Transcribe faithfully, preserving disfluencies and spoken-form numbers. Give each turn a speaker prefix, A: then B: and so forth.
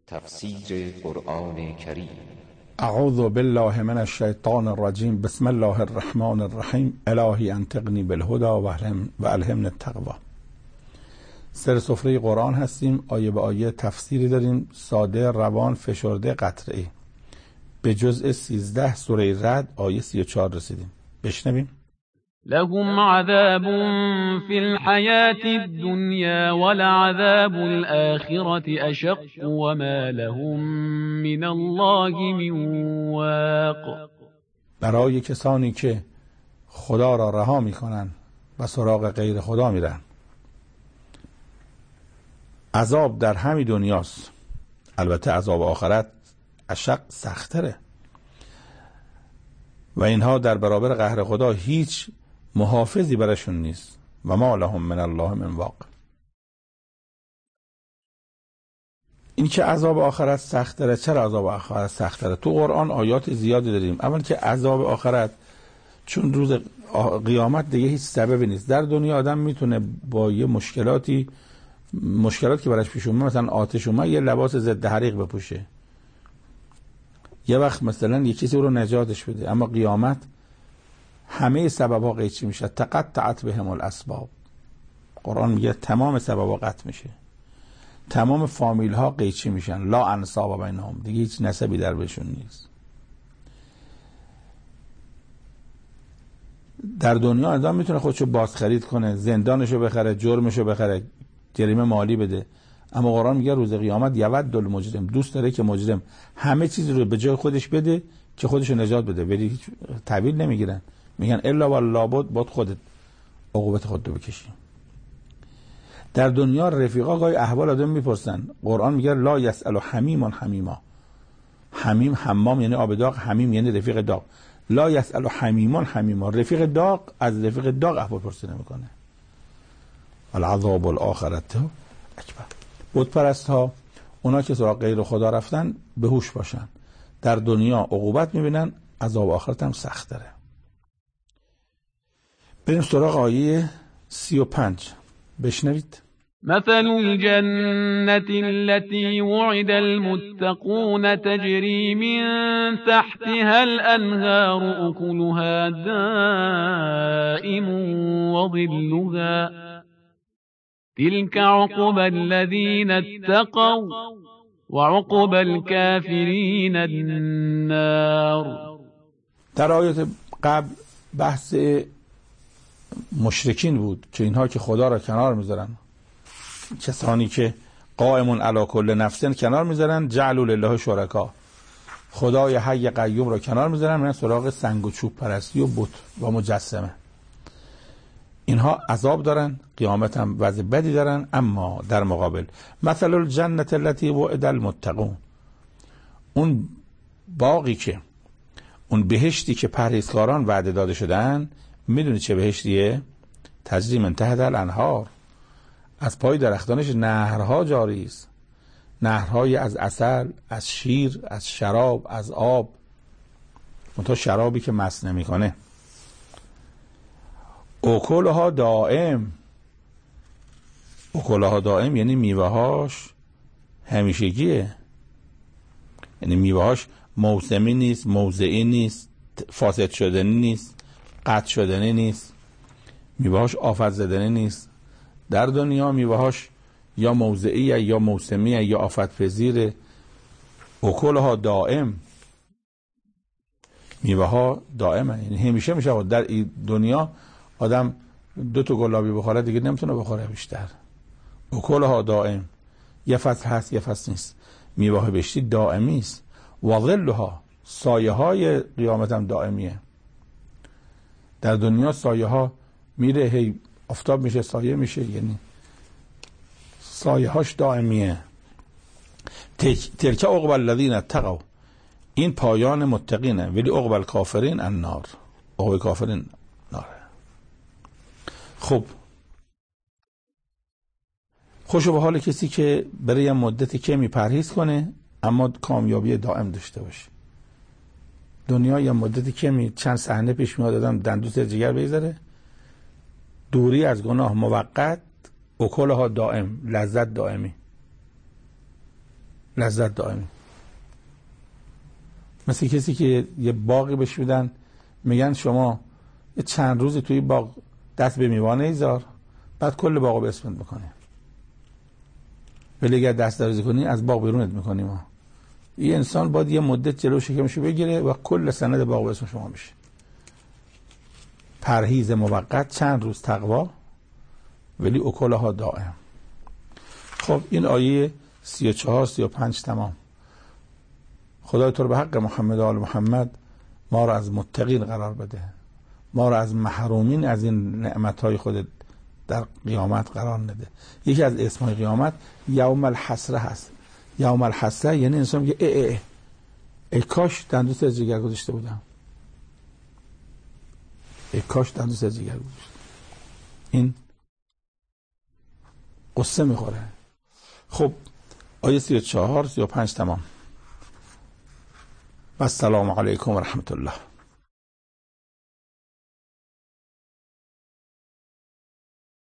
A: تفسیر قرآن کریم.
B: اعوذ بالله من الشیطان الرجیم. بسم الله الرحمن الرحیم. الهی انطقنی بالهدی و الهمنی التقوی. سر سفره قرآن هستیم. آیه به آیه تفسیری داریم، ساده، روان، فشرده، قطعی. به جزء سیزده سوره رعد آیه سی و چهار رسیدیم. بشنویم.
C: لهم عذاب في الحياة الدنيا ولعذاب الآخرة أشق وما لهم من الله من واق.
B: برای کسانی که خدا را رها میکنن و سراغ غیر خدا میرن، عذاب در همین دنیاست. البته عذاب آخرت اشق، سختره و اینها در برابر قهر خدا هیچ محافظی برشون نیست. و ما لهم من الله من واق. این که عذاب آخرت سختره. چرا عذاب آخرت سختره؟ تو قرآن آیات زیادی داریم. اول که عذاب آخرت چون روز قیامت دیگه هیچ سببی نیست. در دنیا آدم میتونه با یه مشکلاتی مشکلات که براش پیش اومد، مثلا آتش اومد، یه لباس ضد حریق بپوشه، یه وقت مثلا یه چیزی رو نجاتش بده. اما قیامت همه سبب‌ها قطع میشه. تقطعت بهم الاسباب. قرآن میگه تمام سبب‌ها قطع میشه، تمام فامیل‌ها قطع میشن. لا انساب بینهم، دیگه هیچ نسبی در بهشون نیست. در دنیا آدم میتونه خودشو بازخرید کنه، زندانشو بخره، جرمشو بخره، جریمه مالی بده. اما قرآن میگه روز قیامت یود المجرم، دوست داره که مجرم همه چیز رو به جای خودش بده که خودشو نجات بده، ولی هیچ تحویل نمیگیرن. میگن الا والله بود بود خودت عقوبت خودت رو بکشی. در دنیا رفیقا گاهی احوال آدم میپرسن. قرآن میگه لا یسأل حمیم حمیما. حمیم حمام یعنی آب داغ، حمیم یعنی رفیق داغ. لا یسأل حمیم حمیما. رفیق داغ از رفیق داغ احوال پرسی نمیکنه. العذاب الاخرته اکبر. بت پرست ها، اونا که سراغ غیر خدا رفتن، به هوش باشن. در دنیا عقوبت میبینن، عذاب آخرت هم سخت داره. بریم سراغ آیه سی و پنج. بشنوید.
C: مثل الجنة التي وعد المتقون تجري من تحتها الأنهار أكلها دائم وظلها تلك عقبى الذين اتقوا وعقبى الكافرين النار. در آیات قبل بحث مشرکین بود که اینها که خدا را کنار میذارن، کسانی که قائمون علی کل نفس کنار میذارن، جعلوا لله شرکا، خدای حی قیوم را کنار میذارن، میرن سراغ سنگ و چوب پرستی و بت و مجسمه. اینها عذاب دارن، قیامت هم وضع بدی دارن. اما در مقابل مثل الجنة التي وعد المتقون، اون باقی که اون بهشتی که پرهیزکاران وعده داده شدن، میدونی چه بهشتیه؟ تجری من تحت الانهار، از پای درختانش نهرها جاری است. نهرهای از عسل، از شیر، از شراب، از آب، منتها شرابی که مست نمیکنه. اکلها دائم. اکلها دائم یعنی میوه‌هاش همیشگیه، یعنی میوه‌هاش موسمی نیست، موضعی نیست، فاسد شدنی نیست، قطع شدنی نیست، میوه‌هاش آفت زدنی نیست. در دنیا میوه‌هاش یا موضعیه یا موسمیه یا آفت پذیره. اکلها دائم، میوه‌ها دائمه، یعنی همیشه میشه. در این دنیا آدم دو تا گلابی بخوره دیگه نمیتونه بخوره بیشتر. اکلها دائم، یه فصل هست یه فصل نیست. میوه بهشتی دائمی است. و ظلها، سایه های قیامت هم دائمیه. در دنیا سایه ها میره، هی آفتاب میشه سایه میشه، یعنی سایه هاش دائمیه. تلک عقبی الذین اتقوا، این پایان متقینه، ولی عقبی الکافرین النار، عقبی کافرین ناره. خب خوشو به حال کسی که برای مدت کمی پرهیز کنه اما کامیابی دائم داشته باشه. دنیا یا مدت کمی چند صحنه پیش میاد آدم دندون سر جگر بگذاره، دوری از گناه موقت، اکلها دائم، لذت دائمی.
B: لذت دائمی. مثل کسی که یه باقی بهش میدن میگن شما یه چند روزی توی باغ دست به میوه ایزار، بعد کل باغو به اسمت میکنی، ولی اگر دست درازی کنی از باغ بیرونت میکنیم ما. این انسان باید یه مدت جلو شکمشو بگیره و کل سند باغ به اسم شما میشه. پرهیز موقت، چند روز تقوا، ولی اکلها دائم. خب این آیه سی و چهار سی و پنج تمام. خدای تو رو به حق محمد و آل محمد ما رو از متقین قرار بده، ما رو از محرومین از این نعمتهای خودت در قیامت قرار نده. یکی از اسمهای قیامت یوم الحسره هست. یوم الحسره یعنی انسان میگه ای ای ای, ای کاش دندوس از جگر گذاشته بودم، ای کاش دندوس از جگر گذاشته. این قصه میخوره. خب آیه سی و چهار سی و پنج تمام. و السلام علیکم و رحمت الله.